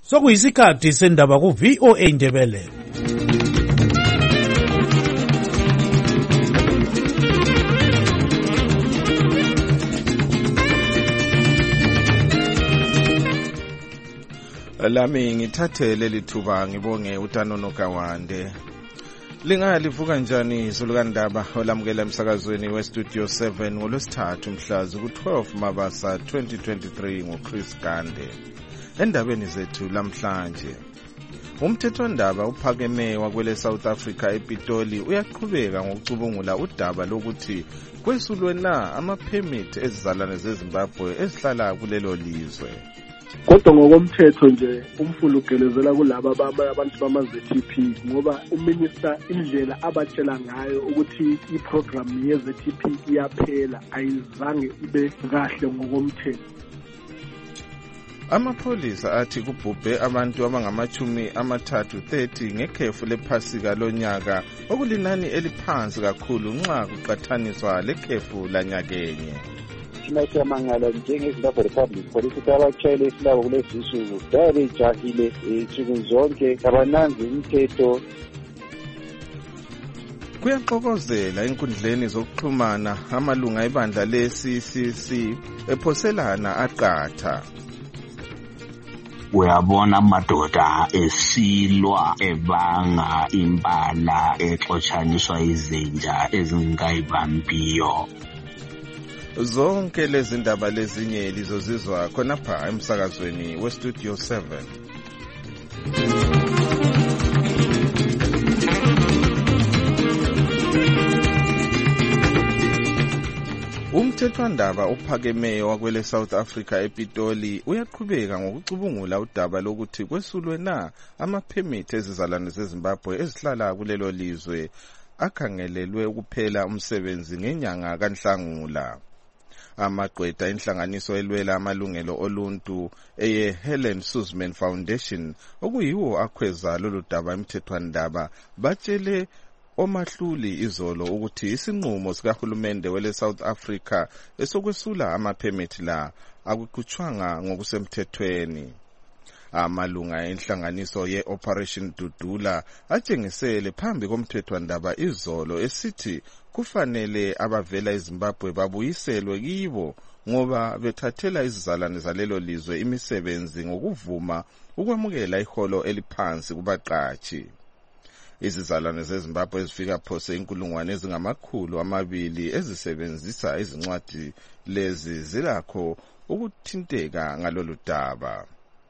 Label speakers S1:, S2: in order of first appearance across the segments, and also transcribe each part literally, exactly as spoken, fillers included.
S1: Sokuyisikhathi sendaba ku V O A Indebele.
S2: Lami ngithathe leli thuba ngibonge uTanono Kawande. Lingalivuka njani izulukandaba olamukela emsakazweni we Studio seven ngolwesithathu mhla ku-twelve Mabasa twenty twenty-three ngoChris Gande. Endabeni zethu lamhlanje, umthethwandaba uphakeme wakwele South Africa ePitoli uyaqhubeka ngokucubungula udaba lokuthi kwesulwe na ama-permit ezizalwane zeZimbabwe ezihlala kulelo lizwe.
S3: Kodwa ngokomthetho nje umfulugelezela kulabo abantu bama-Z T P ngoba uminister indlela abatshela ngayo ukuthi iprogram ye-Z T P iyaphela ayizange ibe kahle ngokomthetho.
S2: Amapholisa athi kubhubhe abantu abangamachumi amathathu thirty ngekhefu lephasika lonyaka okulinani eliphansi kakhulu nxa kuqathaniswa lekhefu lanyakenye.
S4: Sinayamangala njengeZimbabwe Republic Police ukuthi abashayeli esilabo kulezi nsuku bayabejahile insuku zonke kabananzi imithetho.
S2: Kuyaxokozela enkundleni zokuxhumana amalunga ebandla le-C C C ephoselana aqatha.
S5: Uyabona amadoda esilwa ebanga impala exotshaniswa izinja ezingayibambiyo.
S2: Zonke lezi ndaba lezinye lizozizwa khonapha emsakazweni we Studio seven. Umthethwandaba ophakemeyo wakwele South Africa ePitoli uyaqhubeka ngokucubungula udaba lokuthi kwesulwe na ama-permit ezizalwane zeZimbabwe ezihlala kulelo lizwe akhangelelwe ukuphela umsebenzi ngenyanga kaNhlangula. Amagqwetha enhlanganiso elwela amalungelo oluntu eye Helen Suzman Foundation okuyiwo akhweza lolu daba emthethwandaba batshele omahluli izolo ukuthi isinqumo sikahulumende wele South Africa esokwesula ama-permit la akukhutshwanga ngokusemthethweni. Amalunga enhlanganiso ye-Operation Dudula atshengisele phambi komthethwandaba izolo esithi kufanele abavela eZimbabwe babuyiselwe kibo ngoba bethathela izizalwane zalelo lizwe imisebenzi ngokuvuma ukwamukela iholo eliphansi kubaqatshi. Izizalwane zeZimbabwe ezifika phose inkulungwane ezingamakhulu amabili ezisebenzisa izincwadi lezi zilakho ukuthinteka ngalolu daba.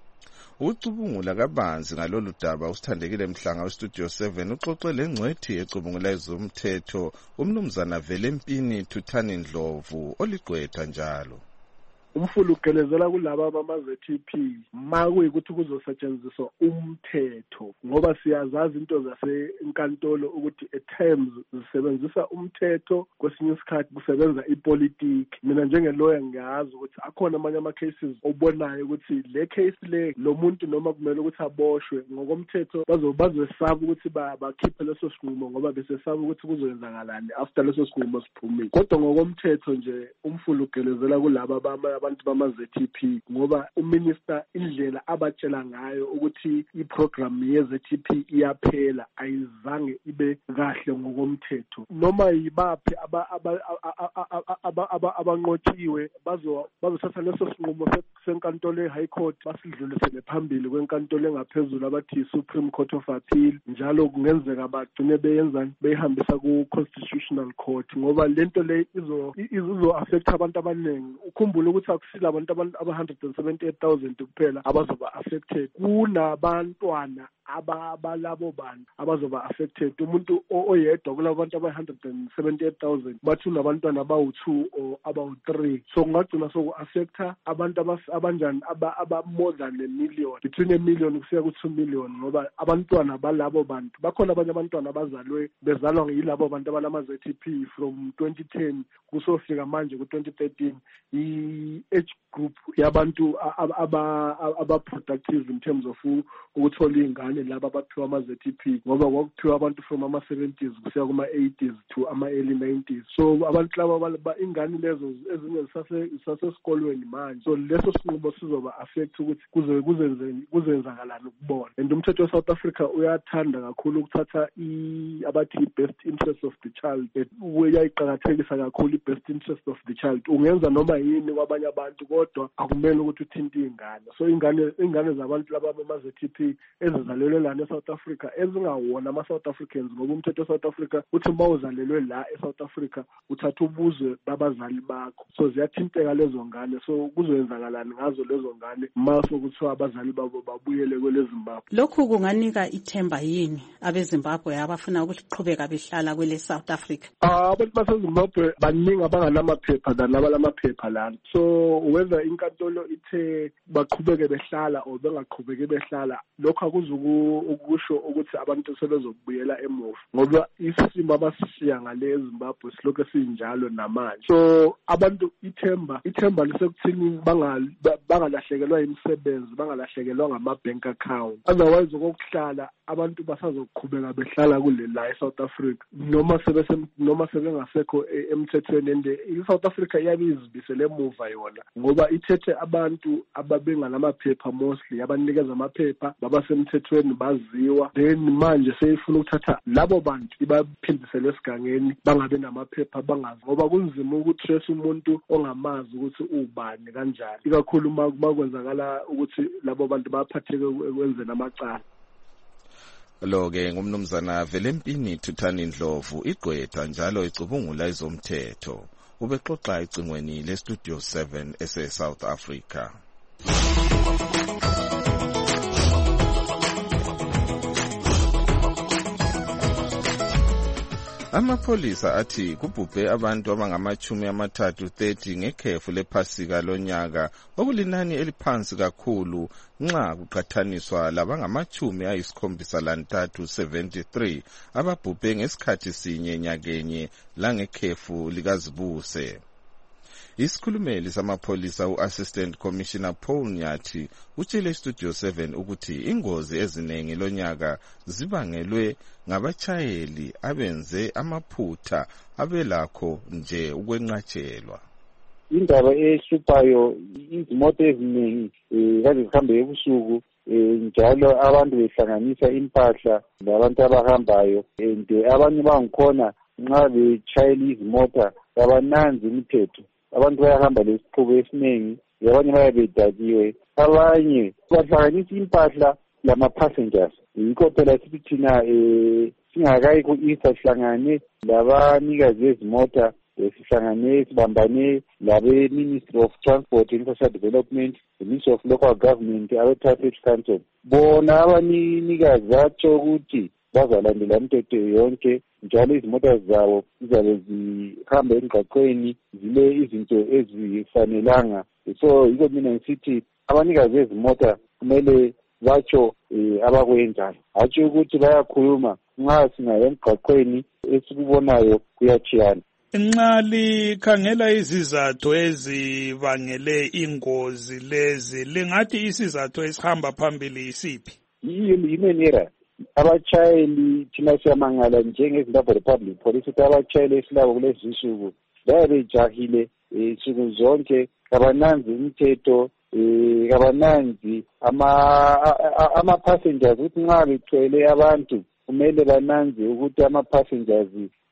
S2: Ucubungula kabanzi ngalolu daba usithandekile Mhlanga weStudio seven uxoxe lengcwethi ecubungula ezomthetho umnumzana Velempini Thuthani Ndlovu oligqwetha njalo.
S3: Umfulugelezela kulabo bama-Z T P makuyikuthi kuzosetshenziswa umthetho ngoba siyazazi into zasenkantolo ukuthi at times zisebenzisa umthetho kwesinye isikhathi kusebenza ipolitiki. Mina njengelawyer ngiyazi ukuthi akhona amanye ama-cases obonayo ukuthi le case le lo muntu noma kumele ukuthi aboshwe ngokomthetho bazosaba ukuthi bakhiphe leso sinqumo ngoba besesaba ukuthi kuzoyenzakalani after leso sinqumo siphumile. Kodwa ngokomthetho nje umfulugelezela kulabo abantu bama-Z T P ngoba uminister indlela abatshela ngayo ukuthi iprogram ye-Z T P iyaphela ayizange ibe kahle ngokomthetho. Noma yibaphi abanqotshiwe bazothatha leso sinqumo senkantolo ye-High Court basidlulisele phambili kwenkantolo engaphezulu abathi Supreme Court of Appeal, njalo kungenzeka bagcine beyenzani beyihambisa ku-Constitutional Court ngoba lento le izo-affect abantu abaningi. Ukhumbule ukuthi akusila abantu aba-one hundred seventy-eight thousand kuphela abazoba affected, kunabantwana abalabo bantu abazoba affected. Umuntu oyedwa kulabo bantu aba-one hundred seventy-eight thousand bathi unabantwana abawu-two or abawu-three, so kungagcina soku-affecta abantu abanjani aba-more than a million, between a million kusiya ku-two million ngoba abantwana balabo bantu. Bakhona abanye abantwana abazalwe bezalwa yilabo bantu abalama-Z T P from twenty ten kusofika manje ku-twenty thirteen i-age group yabantu aba-productive in terms of ukuthola iy'ngane laba abaphiwa ama-Z T P ngoba kwakuphiwa abantu from ama-seventies kusiya kuma-eighties to ama-early nineties. So abantu laba ingane lezo ezinye zisasesikolweni manje. So leso sinqumo sizoba affect ukuthi kuze kuzenzakalani ukubona. And umthetho we-South Africa uyathanda kakhulu ukuthatha abathi i-best interest of the child. Uyayiqakathekisa kakhulu i-best interest of the child. Ungenza noma yini kwabanye abantu kodwa akumele ukuthi uthinte iy'ngane. So ingane ingane zabantu laba ama-Z T P ezizalelwe lana e-South Africa ezingawona ama-South Africans ngoba umthetho we-South Africa uthi uma uzalelwe la e-South Africa uthatha ubuzwe babazali bakho. So ziyathinteka lezo ngane. So kuzoyenzakalani ngazo lezo ngane mase kuthiwa abazali babo babuyele kwele Zimbabwe.
S6: Lokhu kunganika ithemba yini abeZimbabwe abafuna ukuqhubeka behlala kwele South Africa?
S3: Ah, abantu baseZimbabwe baningi abanganamaphepha nalaba lamaphepha lana. So whether inkantolo ithe baqhubeke behlala or bengaqhubeke behlala lokho akuzukusho ukuthi abantu sebezokubuyela emuva ngoba isimo abasishiya ngale eZimbabwe silokho sinjalo namanje. So abantu ithemba ithemba lisekuthini bangalahlekelwa imisebenzi bangalahlekelwa ngama-bank account. Otherwise okokuhlala abantu basazoqhubeka behlala kule la eSouth Africa noma sebese noma sebengasekho emthethweni. And iSouth Africa iyabizibisele emuva yona ngoba ithethe abantu ababenganamaphepha mostly abanikeza amaphepha babasemthethweni baziwa, then manje seyifuna ukuthatha labo bantu ibaphindisele esigangeni bangabe namaphepha bangazi ngoba kunzima ukuthi umuntu ongamazi ukuthi ubani kanjani ikakhulu uma kwenzakala ukuthi labo bantu baphatheke ekwenzeni amacala.
S2: Lo-ke ngumnumzana Velempini Thuthani Ndlovu igqwetha njalo icubungula izomthetho ubexoxa ecingweni le-Studio seven ese-South Africa. Amapholisa athi kubhubhe abantu abangamachumi amathathu thirty ngekhefu lephasika lonyaka okulinani eliphansi kakhulu nxa kuqhathaniswa labangamachumi ayisikhombisa lantathu seventy-three ababhubhe ngesikhathi sinye nyakenye langekhefu likazibuse. Isikhulumeli samapholisa u-Assistant Commissioner Paul Nyathi utshele Studio seven ukuthi ingozi ezinengi lonyaka zibangelwe ngabachayeli abenze amaphutha abelakho nje ukwenqatshelwa.
S4: Indaba ehluphayo izimoto eziningi kaze zihambe ebusuku njalo abantu behlanganisa impahla labantu abahambayo and abanye bangikhona nxa betshayela izimota abananzi imithetho. Abantu bayahamba lesiqhubu esiningi abanye bayabe bedakiwe abanye bahlanganisa impahla lama-passengers. Yikho phela sithi thina singakayi ku-Easter sihlangane labanikazi bezimota sihlangane sibambane labe-Ministry of Transport and Social Development, the Ministry of Local Government, abe-Traffic Council. Bona abanikazi batsho ukuthi bazalandela imithetho yonke njalo izimota zabo zizabe zihamba emgwaqweni zile izinto ezifanelanga. So yiko mina ngisithi abanikazi bezimota kumele batsho abakwenzayo, hatshi ukuthi bayakhuluma nxa singaye emgwaqweni esikubonayo kuyachiyana.
S1: Nxa likhangela izizathu ezibangele ingozi lezi lingathi isizathu esihamba phambili yisiphi?
S4: Yimenera abachayeli thina siyamangala njengeZimbabwe Republic Police ukuthi abachayeli esilabo kulezi nsuku bayabe bejahile insuku zonke kabananzi imithetho kabananzi ama-passengers ukuthi nxa bethwele abantu kumele bananzi ukuthi ama-passengers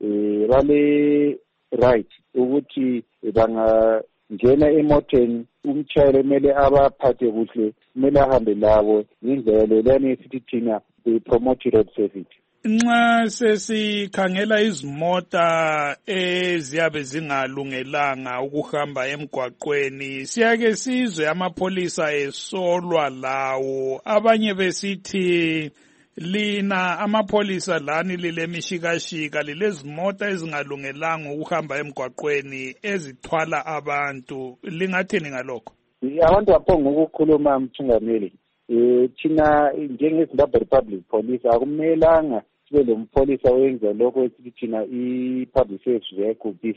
S4: bale right ukuthi bangangena emoteni umchayeli kumele abaphathe kuhle kumele ahambe labo ngendlela leyana esithi thina promote road safety.
S1: Nxa sesikhangela izimota eziyabe zingalungelanga ukuhamba emgwaqweni siyake sizwe amapholisa esolwa lawo abanye besithi lina amapholisa lani lilemishikashika lilezimota ezingalungelanga ukuhamba emgwaqweni ezithwala abantu lingathini ngalokho?
S4: Abantu baphonga ukukhuluma mthungameli. Eh thina njengeZimbabwe Republic Police akumelanga sibe lompholisa owenza lokho esithi thina i-public service vehicle business.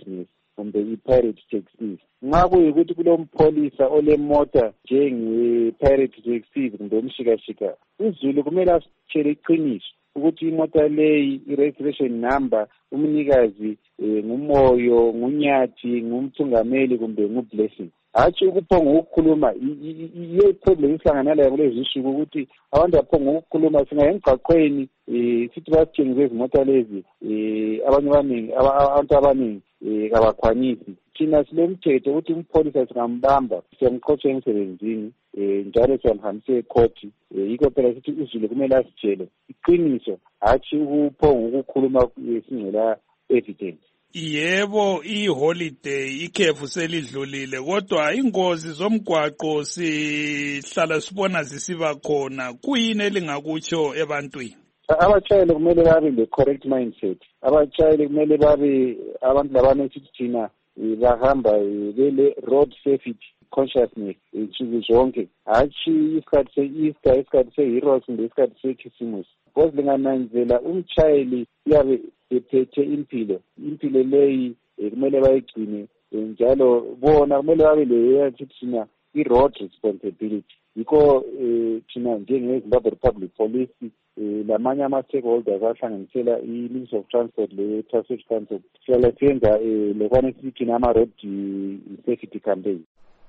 S4: kumbe i-pirate taxis. Nxa kuyikuthi kulompholisa olemota njenge-pirate taxis kumbe umshikashika, uZulu kumele asitshele iqiniso ukuthi imota leyi i-registration number umnikazi nguMoyo, nguNyathi, ngumthungameli kumbe nguBlessing. Hatshi ukuphonga ukukhuluma yiyo problem isihlangana layo kulezi zinsuku ukuthi abantu baphonga ukukhuluma singaye emgwaqweni sithi basitshengise izimota lezi abanye abaningi abantu abaningi kabakhwanisi. Thina silemthetho ukuthi umpholisa singambamba siyamxotsha emsebenzini njalo siyamhambisa ekhoti. Yikho phela sithi uZulu kumele asitshele iqiniso, hatshi ukuphonga ukukhuluma singela evidence.
S1: Yebo, iholiday ikhefu selidlulile, kodwa ingozi zomgwaqo sihlala sibona zisiba khona. Kuyini elingakutsho ebantwini?
S4: Abatshayeli kumele babe le-correct mindset. Abatshayeli kumele babe abantu labanesithi thina bahamba bele-road safety consciousness nsuku zonke, hatshi isikhathi se-Easter, isikhathi se-Heroes kumbe isikhathi se-Christmas. Because lingananzela umtshayeli uyabe ephethe impilo, impilo leyi kumele bayigcine njalo bona kumele babe leyo thina i-road responsibility. Yikho thina njenge-Zimbabwe Republic Police lamanye ama-stakeholders ahlanganisela i-Ministry of Transport le-Traffic Council sihlala siyenza lekwane sithi ama-road safety campaign.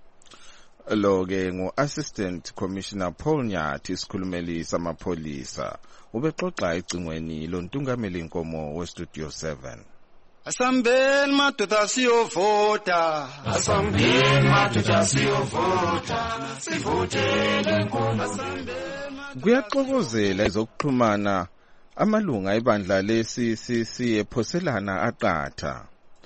S2: Lo-ke ngu-Assistant Commissioner Paul Nyathi, isikhulumeli samapholisa, ubexoxa ecingweni lontungameli Nkomo weStudio seven.
S7: Asambeni madoda siyovota, asambeni madoda siyovota, sivotele Nkomo.
S2: Kuyaxokozela ezokuxhumana amalunga ebandla lesi sisi ephoselana aqatha.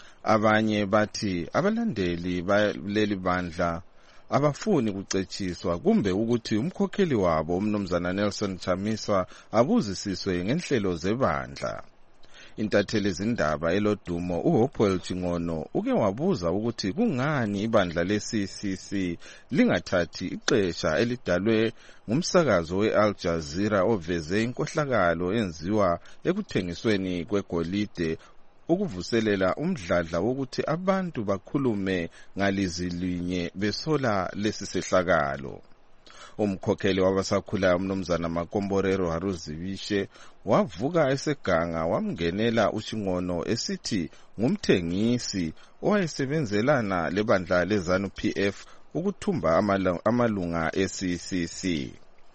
S2: Abanye bathi abalandeli baleli bandla abafuni kucetshiswa kumbe ukuthi umkhokheli wabo umnumzana Nelson Chamisa abuzisiswe ngenhlelo zebandla. Intatheli zindaba elodumo uHopewell Chingono uke wabuza ukuthi kungani ibandla le-C C C lingathathi ixesha elidalwe ngumsakazo we-Al Jazeera oveze inkohlakalo enziwa ekuthengisweni kwegolide ukuvuselela umdladla wokuthi abantu bakhulume ngalizilinye besola lesi sehlakalo. Umkhokheli wabasakhula umnumzana Makomborero Haruzibishe wavuka eseganga wamngenela uChingono esithi ngumthengisi owayesebenzelana lebandla leZANU P F ukuthumba amalunga e-C C C.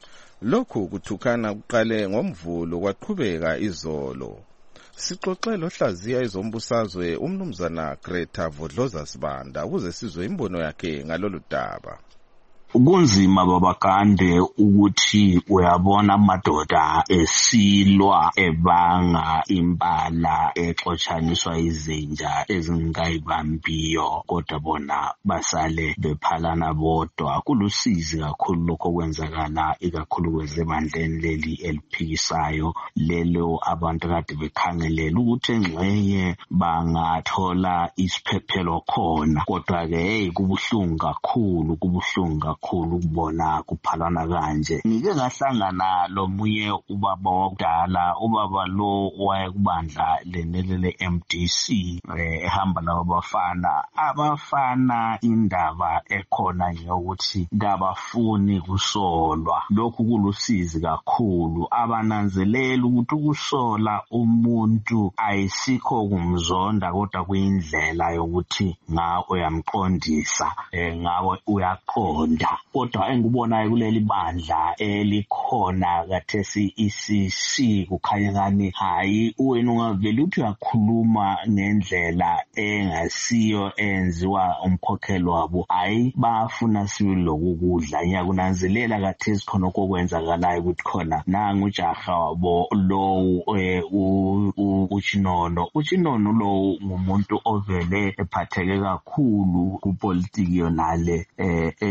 S2: Lokhu kuthukana kuqale ngoMvulo kwaqhubeka izolo. Sixoxele ohlaziya ezombusazwe umnumzana Greta Vodloza Sibanda ukuze sizwe imbono yakhe ngalolu daba.
S5: Kunzima babakande ukuthi uyabona amadoda esilwa ebanga impala exotshaniswa izinja ezingayibambiyo kodwa bona basale bephalana bodwa. Kulusizi kakhulu lokho kwenzakala ikakhulu kwezemandleni leli eliphikisayo lelo abantu kade bekhangelela ukuthi engxenye bangathola isiphephelo khona, kodwa ke hey kubuhlungu kakhulu kubuhlungu kakhulu ukubona kuphalana kanje. Ngike ngahlangana lomunye ubaba wakudala, ubaba lo wayekubandla lenelele M D C ehamba labo bafana abafana indaba ekhona yokuthi ngabafuni kusolwa. Lokhu kulusizi kakhulu, abananzelela ukuthi ukusola umuntu ayisikho kumzonda kodwa kuyindlela yokuthi ngawe uyamqondisa ngawe uyaqonda. Kodwa engikubonayo kuleli bandla elikhona kathesi I C C kukhanya ngani hayi wena ungavela uthi uyakhuluma ngendlela engasiyo enziwa umkhokheli wabo, hayi bafuna sibe lokudla. Ngiyakunanzelela kathesi khona okwenzakalayo ukuthi khona nangu ujaha wabo lo uChinono uChinono lo ngumuntu ovele ephatheke kakhulu kupolitiki yonale eyokuphika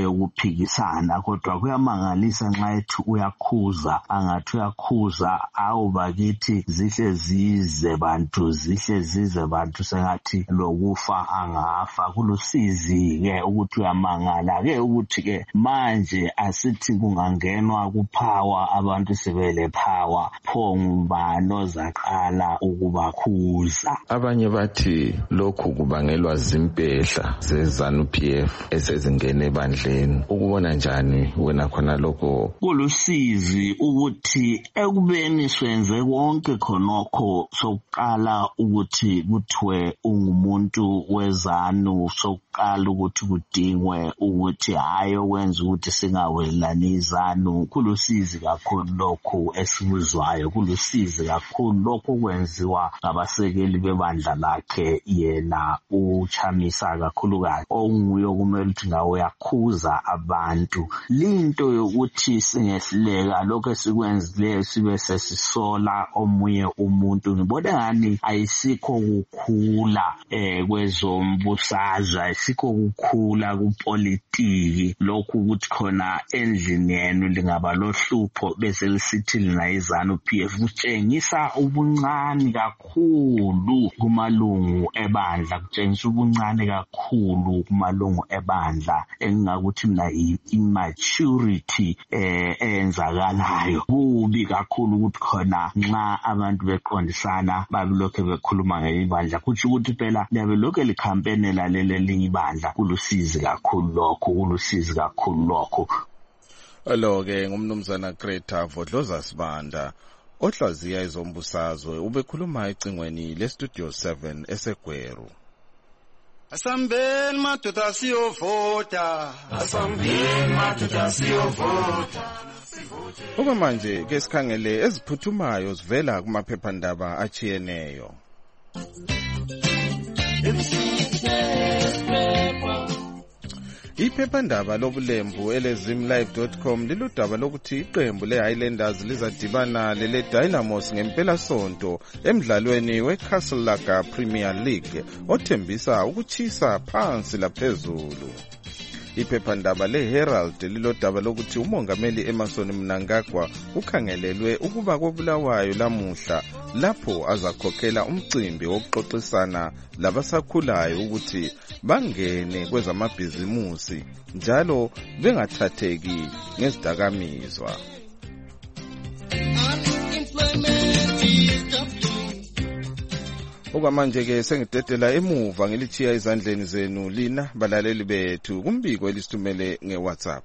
S5: uyaphikisana kodwa kuyamangalisa nxa ethi uyakhuza angathi uyakhuza awu bakithi zihle zize bantu zihle zize bantu sengathi lokufa angafa kulusizi ke ukuthi uyamangala ke ukuthi ke manje asithi kungangenwa kuphawa abantu sebele power phongubano zaqala ukubakhuza.
S2: Abanye bathi lokhu kubangelwa zimpehla zeZANU P F esezingene ebandleni. Ukubona njani wena khona lokho?
S5: Kulusizi ukuthi ekubeni swenze konke khonokho sokuqala ukuthi kuthiwe ungumuntu weZANU, sokuqala ukuthi kudingwe ukuthi hayo kwenza ukuthi singawelani iZANU. Kulusizi kakhulu lokho esikuzwayo, kulusizi kakhulu lokho kwenziwa ngabasekeli bebandla lakhe yena uChamisa kakhulukazi onguye kumele ukuthi ngawe uyakhuza abantu. Linto yokuthi singehluleka lokho esikwenzileyo sibe sesisola omunye umuntu ngibona ngani ayisikho ukukhula eh kwezombusazwe, ayisikho ukukhula kupolitiki lokhu ukuthi khona endlini yenu lingaba lohlupho bese lisithi lina iZANU P F kutshengisa ubuncane kakhulu kumalungu ebandla, kutshengisa ubuncane kakhulu kumalungu ebandla engakuthi mina immaturity eh enzakalayo. Kubi kakhulu ukuthi khona nxa abantu beqondisana babilokho bekhuluma ngebandla kuthi ukuthi phela liyabe lokho likhampenela lele linye ibandla. Kulusizi kakhulu lokho, kulusizi kakhulu lokho.
S2: Lo ke ngumnumzana Greta Vodloza Sibanda ohlaziya izombusazwe ubekhuluma ecingweni le Studio seven eseGweru.
S7: Asambeni madoda siyovota, asambeni madoda siyovota.
S2: Uma manje ke sikhangele eziphuthumayo zivela kumaphephandaba achiyeneyo. Iphephandaba lobulembu elezimlive dot com liludaba lokuthi iqembu leHighlanders lizadibana lele Dynamos ngempela sonto emidlalweni weCastle Lager Premier League othembisa ukuchisa phansi laphezulu. Iphephandaba leHerald lilodaba lokuthi umongameli Emmerson Mnangagwa ukhangelelwe ukuba kobulawayo lamuhla lapho azakhokhela umcimbi wokuxoxisana labasakhulayo ukuthi bangene kwezamabhizimusi njalo bengathatheki ngezidakamizwa. Okwamanje ke sengidedela emuva ngilithiya izandleni zenu lina balaleli bethu kumbiko elisithumele ngeWhatsApp.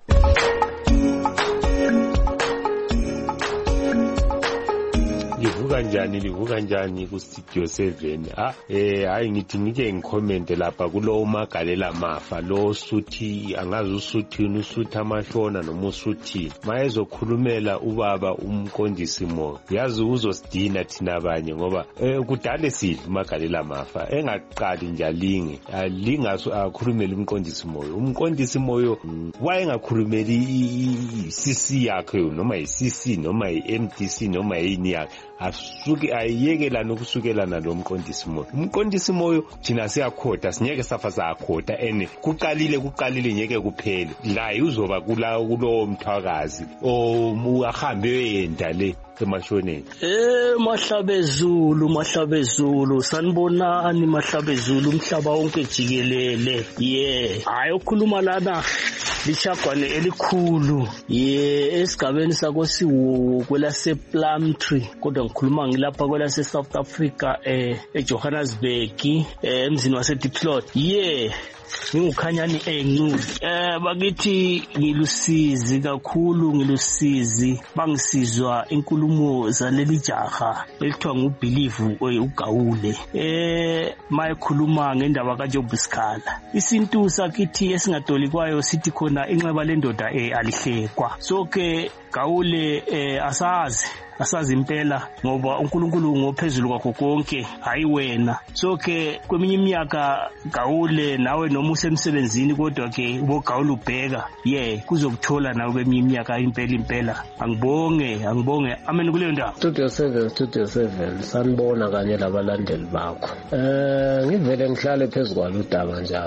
S8: Livuka njani livuka njani ku Studio seven. Ah eh hayi ngithi ngike ngicommente lapha kulo Magalela Mafa lo suthi angazi usuthi usuthi amashona noma usuthi mayezokhulumela ubaba umqondisi mo yazi uzosidina thina abanye ngoba eh kudale sidla Magalela Mafa engaqali njalinge alingaso akhulumela umqondisi moyo umqondisi moyo wayengakhulumeli i-C C yakhe noma i-C C noma i-M D C noma yini yakhe asuke ayekela nokusukelana lo mqondisi moyo umqondisi moyo thina siyakhotha singeke safa sakhotha ene kuqalile kuqalile ngeke kuphele la uzoba kula kulo mthwakazi o ahambe yenda le emashoneni.
S9: Eh Mahlabezulu Mahlabezulu sanibonani Mahlabezulu umhlaba wonke jikelele ye hayi okhuluma lana lichagwane elikhulu ye esigabeni sakosiwo kwelase Plumtree kodwa ngikhuluma ngilapha kwelase South Africa eh eJohannesburg eh emzini wase Diplot ye ngiukhanyani encu eh bakithi ngilusizi kakhulu ngilusizi bangisizwa inkulumo zaleli jaha elithiwa ngubelieve uGawule eh mayikhuluma ngendaba kaJob Sikhala isintu sakithi esingadoli kwayo sithi khona inxeba lendoda eh alihlekwa so ke Gawule eh asazi asazi impela ngoba uNkulunkulu ngophezulu kwakho konke hayi wena so ke kweminye iminyaka Gawule nawe noma usemsebenzini kodwa ke ubogawule ubheka ye kuzokuthola nawe kweminye iminyaka impela impela angibonge angibonge amen kuleyo ndawo.
S10: Studio seven Studio seven sanibona kanye labalandeli bakho eh ngivele ngihlale phezulu kwalo udaba njalo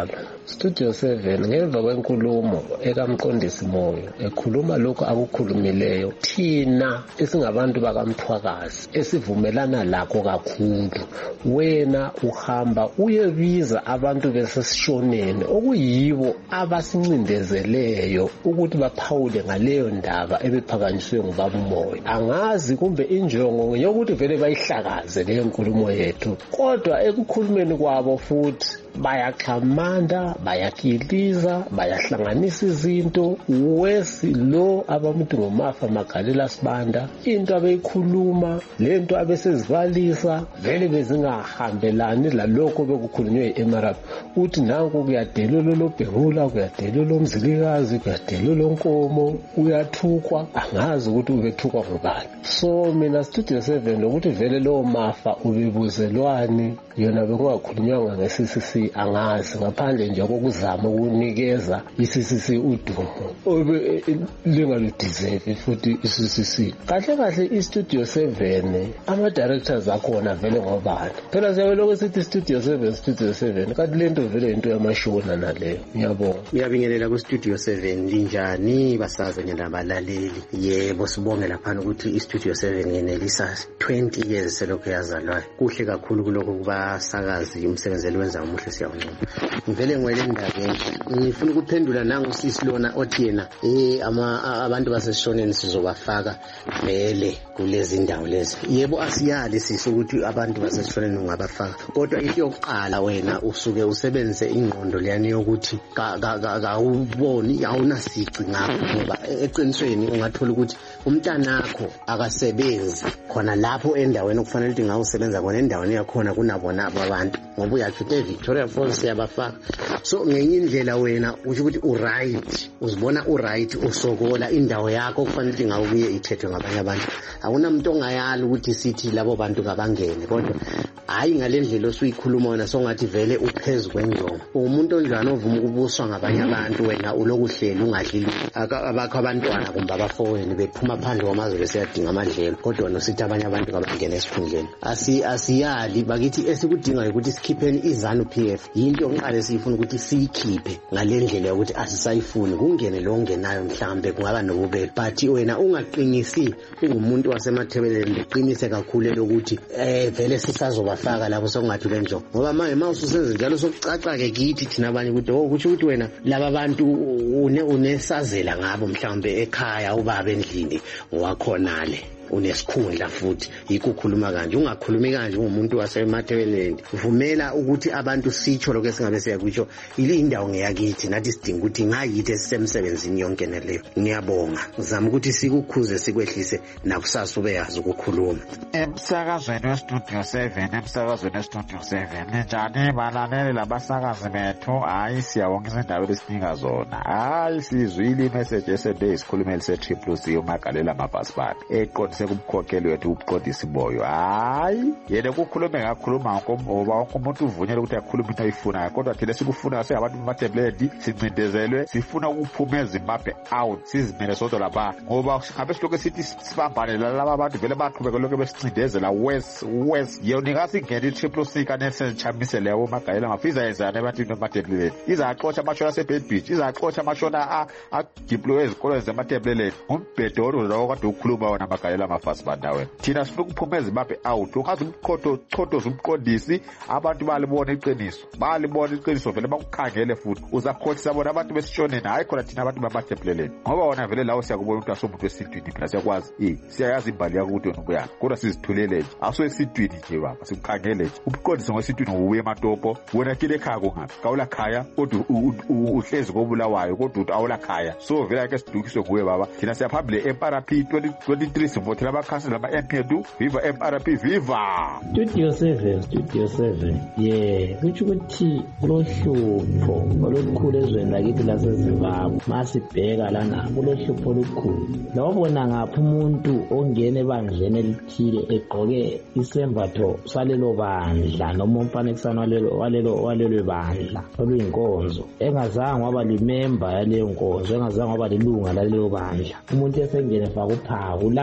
S10: Studio seven ngemva kwenkulumo ekamqondisi Moyo ekhuluma lokho akukhulumileyo thina esingabantu bakamthwakazi esivumelana lakho kakhulu wena uhamba uyebiza abantu besesishoneni okuyibo abasincindezeleyo ukuthi baphawule ngaleyo ndaba ebephakanyiswe ngubaba Moyo. Angazi kumbe injongo yokuthi vele bayihlakaze leyo nkulumo yethu, kodwa ekukhulumeni kwabo futhi bayaxhamanda, bayakiliza, bayahlanganisa izinto. Wesi lo abamuntu ngomafa Magalela Sibanda into abeyikhuluma lento abesezivalisa vele bezingahambelani lalokho bekukhulunywe eMarab. Uthi nanku kuyadelelo lobhengula, kuyadelelo mzilikazi, kuyadelelo nkomo, uyathukwa. Angazi ukuthi ubethukwa ngubani. So mina Studio seven ukuthi vele lo mafa ubebuzelwani yona bekungakhulunywanga nge-C C C angazi ngaphandle nje kokuzama ukunikeza i-C C C udumo obe lingaludeserve futhi i-C C C. Kahle kahle i-Studio seven ama directors akhona vele ngobani phela siyabeloko sithi Studio seven Studio seven kanti lento vele into yamashona naleyo. Ngiyabonga.
S11: Ngiyabingelela ku Studio seven linjani basazi njengabalaleli. Yebo sibonge lapha ukuthi i-Studio seven ngenelisa twenty years selokho yazalwa. Kuhle kakhulu kuloko kuba sakazi umsebenzi wenza umuhle siyabonga. Ngivele ngwele indabeni ngifuna ukuphendula nangu sisi lona othi yena eh ama abantu baseshoneni sizobafaka vele kulezi ndawo lezi. Yebo asiyali sisi ukuthi abantu baseshoneni ungabafaka, kodwa into yokuqala wena usuke usebenzise ingqondo leyani yokuthi awuboni awunasici ngakho, ngoba eqinisweni ungathola ukuthi umntanakho akasebenzi khona lapho endaweni okufanele ukuthi ngawusebenza khona endaweni yakhona kunabona abantu, ngoba uyathi Victoria Falls yabafaka. So ngenye indlela wena uthi ukuthi uright, uzibona uright, usokola indawo yakho kufanele ukuthi ngawubuye ithethwe ngabanye abantu. Akunamuntu ongayali ukuthi sithi labo bantu ngabangene, kodwa hayi ngalendlela osuyikhuluma wena songathi vele uphezulu kwenjongo. Umuntu onjani ovuma ukubuswa ngabanye abantu wena ulokuhlela ungadlili abakho abantwana kumbe abafowenu bephuma phandle kwamazwe besiyadinga amadlelo, kodwa nosithi abanye abantu ngabangena esikhundleni. Asi asiyali bakithi esikudinga ukuthi sikhipheni izanu P F. Yinto ngiqale sifuna ukuthi siyikhiphe ngalendlela ukuthi asisayifuni kungene lo ongenayo mhlambe kungaba nobubele, but wena ungaqinisi ungumuntu wasemathebeleni uqinise kakhulu lokuthi eh vele sisazobafaka lapho sokungathi lenjongo, ngoba manje mawususenze njalo sokucaca ke kithi thina abanye ukuthi ukuthi ukuthi wena laba bantu une unesazela ngabo mhlambe ekhaya ubaba endlini ngowakhonale unesikhundla futhi yikukhuluma kanje. Ungakhulumi kanje umuntu wasemathebeleni, uvumela ukuthi abantu sitsho lokho esingabe siyakutsho ile indawo ngeyakithi nathi sidinga ukuthi ngayithi esisemsebenzini yonke neleyo. Ngiyabonga, ngizama ukuthi sikukhuze sikwehlise nakusasa ube yazi ukukhuluma.
S12: Emsakazweni weStudio seven emsakazweni weStudio seven njani balaleli labasakazi bethu? Hayi siyabonga izindaba esinika zona. Hayi sizwile imessage esede isikhulumeli se-Triple C uMagalela Mafasibanda eqondise kumkhokheli wethu uMqondisi Moyo. Hayi yena kukhulume ngakhuluma ngoba wonke umuntu uvunyelwe ukuthi akhulume into ayifunayo, kodwa thina sikufuna siyabantu bamathebeledi sincindezelwe sifuna ukuphuma eZimbabwe out sizimele sodwa lapha, ngoba singabe silokho sithi sibambane laba abantu vele baqhubeka lokho besincindezela west west. Yona ngasingena i-Triple C kanele senchamise leyo uMagalela Mafiza yenzana ebantwini bamathebeledi, izaxotsha amashona aseBed Beach, izaxotsha amashona adeploy ezikolweni zamathebeledi. Umbhedoro lawo kade ukhuluma wona Magalela Mafasibanda wena. Thina sifuna ukuphuma eZimbabwe out, ungazi umqotho chotoza umqondisi abantu balibona iqiniso, balibona iqiniso vele bakukhangele futhi uzakhohlisa bona abantu besishoneni, hayi khona thina abantu bamathebeledi, ngoba wona vele lawo siyakubona ukuthi asomuntu wesintwini phela siyakwazi eh siyayazi imbali yakho ukuthi wena ubuyaphi, kodwa sizithulele nje aso esintwini nje baba sikukhangele nje. Umqondisi ngosintwini ubuye ematopo wena kile ekhaya kungaphi kawula khaya kodwa uhlezi kobulawayo kodwa uthi awula khaya. So vele ake sidukiswe kuwe baba. Thina siyaphambile M R P twenty twenty-three sivothela abakhansela ama M P two viva M R P viva
S10: Studio seven Studio seven yeah kuthi ukuthi kulohlupho olukhulu ezweni lakithi laseZimbabwe. Masibheka lana kulohlupho olukhulu, lawubona ngapha umuntu ongena ebandleni elithile egqoke isembatho salelo bandla noma umfanekisano walelo walelo walelo bandla oluyinkonzo, engazange waba limember yaleyo nkonzo, engazange waba lilunga laleyo bandla. Umuntu esengene fa kupha ulandana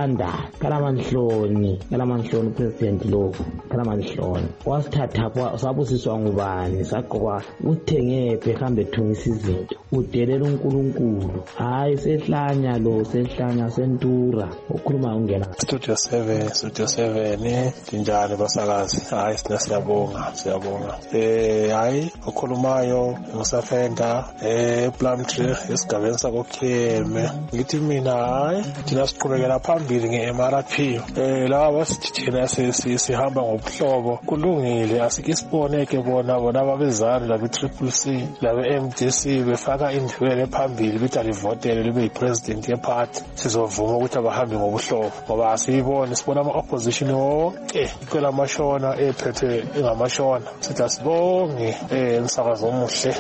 S13: Kalamanhloni Kalamanhloni president lo Kalamanhloni wasithatha sabusiswa ngubani saqokwa uthenge behambe ethungisa izinto udelela uNkulunkulu hayi sehlanya lo sehlanya sentura ukhuluma ungena
S14: Studio seven Studio seven njani basakazi hayi siyabonga siyabonga eh hayi ukhulumayo ngusafenda eh Plumtree esigabeni sakoKheme ngithi mina hayi thina siqhubekela phambili nge-M R P eh laba sithina sihamba ngobuhlobo kulungile asike siboneke bona bona ababezana labe Triple C labe M D C befaka indibele phambili bithi alivotele libe yipresident yeparty sizovuma ukuthi abahambe ngobuhlobo ngoba asiyibone sibona ama-opposition wonke iqela amashona ephethe engamashona sithi asibonge eh umsakazo omuhle.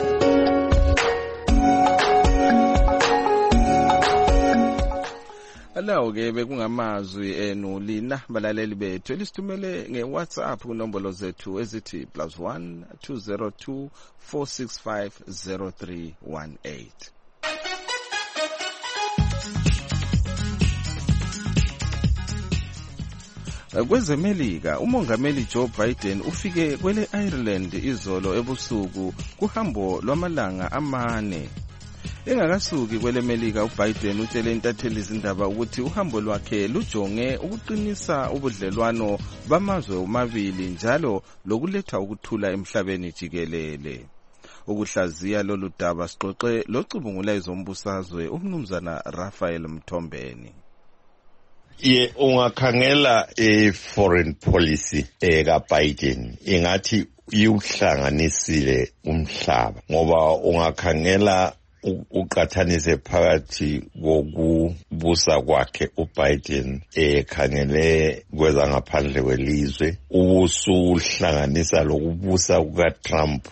S2: Alawo ke bekungamazwi enu lina balaleli bethu elisithumele ngeWhatsApp kunombolo zethu ezithi plus one two zero two four six five zero three one eight. Kwezemelika umongameli Joe Biden ufike kwele Ireland izolo ebusuku kuhambo lwamalanga amane. Engakasuki kwele Melika uBiden utshele intatheli izindaba ukuthi uhambo lwakhe lujonge ukuqinisa ubudlelwano bamazwe omabili njalo lokuletha ukuthula emhlabeni jikelele. Ukuhlaziya lolu daba sixoxe locubungula izombusazwe umnumzana Raphael Mthombeni.
S15: Ye ungakhangela e-foreign policy eka Biden ingathi iuhlanganisile umhlaba ngoba ungakhangela uqathanise phakathi kokubusa kwakhe uBiden ekhangele kwezangaphandle kwelizwe ubusuhlanganisa lokubusa kukaTrump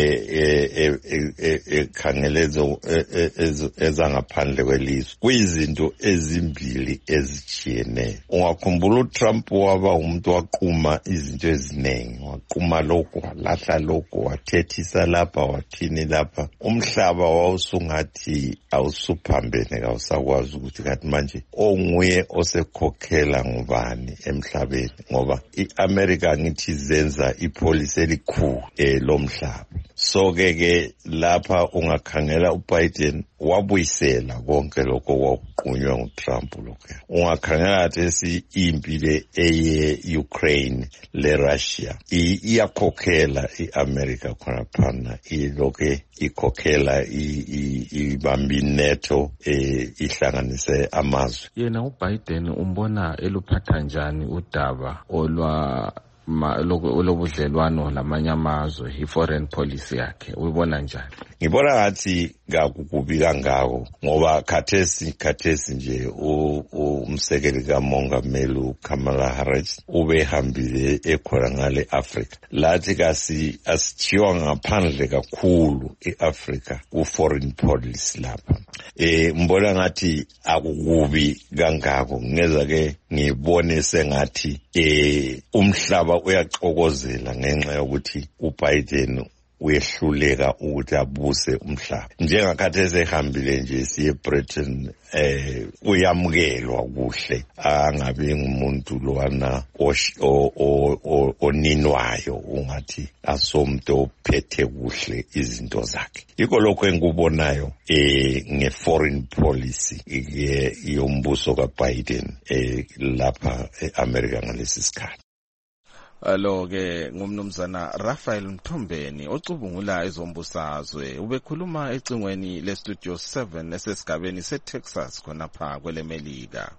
S15: ekhangele ezangaphandle kwelizwe kuyizinto ezimbili ezijiyeneyo. Ungakhumbula uTrump waba umuntu waquma izinto eziningi waquma lokho walahla lokho wathethisa lapha wathini lapha umhlaba wawusu ngathi awusuphambene kawusakwazi ukuthi kathi manje onguye osekhokhela ngubani emhlabeni ngoba iAmerica ngithi zenza ipolicy elikhulu lomhlaba. So ke ke lapha ungakhangela uBiden wabuyisela konke lokho kwakuqunywa nguTrump lokho. Ungakhangela ukuthi impilo eye Ukraine le Russia iyakhokhela iAmerica khona phana ilokho ikhokhela ibambi NATO ihlanganise amazwe.
S2: Yena uBiden umbona eluphatha njani udaba olwa olobudlelwano lamanye amazwe i-foreign policy yakhe uyibona njani?
S15: Ngibona ngathi kakukubi kangako ngoba khathesi khathesi nje umsekeli kamongameli uKamala Harris ubehambile ekhona ngale Africa lathi kasi asithiwa ngaphandle kakhulu eAfrica ku-foreign policy lapha. Eh mbona ngathi akukubi kangako ngeza ke ngibone sengathi eh umhlaba uyaxokozela ngenxa yokuthi uBiden uyehluleka ukuthi abuse umhlaba. Njengakhathesi ehambile nje siye Britain eh uyamukelwa kuhle angabe ngumuntu lowana oninwayo ungathi asomntu ophethe kuhle izinto zakhe. Iko lokho engikubonayo eh nge-foreign policy yombuso kaBiden eh lapha eAmerica ngalesi sikhathi.
S2: Alo ke ngumnumzana Raphael Mthombeni ocubungula izombusazwe ubekhuluma ecingweni le Studio seven esesigabeni seTexas khona pha kwele Melika.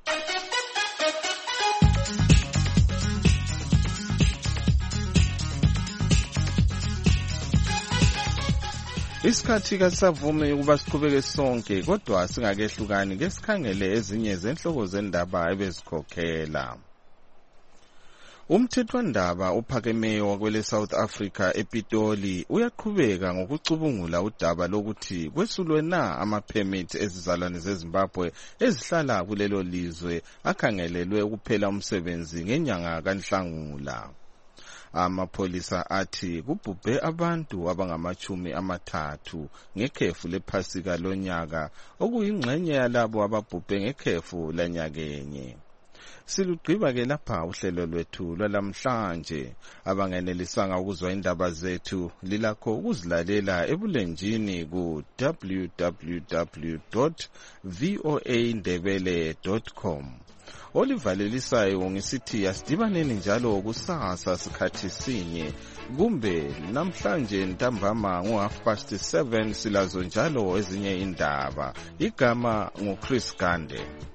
S2: Isikhathi kasavumi ukuba siqhubeke sonke kodwa singakehlukani ngesikhangele ezinye zenhloko zendaba ebezikhokhela. Umthethwandaba ophakemeyo wakwele South Africa ePitoli uyaqhubeka ngokucubungula udaba lokuthi kwesulwe na ama-permit ezizalwane zeZimbabwe ezihlala kulelo lizwe akhangelelwe ukuphela umsebenzi ngenyanga kaNhlangula. Amapholisa athi kubhubhe abantu abangamachumi amathathu ngekhefu lephasika lonyaka okuyingxenye yalabo ababhubhe ngekhefu lanyakenye. Silugqiba ke lapha uhlelo lwethu lwalamhlanje. Abangenelisanga ukuzwa indaba zethu lilakho ukuzilalela ebulenjini ku w w w dot voa ndebele dot com. Olivalelisayo ngisithi asidibaneni njalo kusasa sikhathi sinye kumbe namhlanje ntambama ngo half past seven silazo njalo ezinye indaba. Igama nguChris Gande.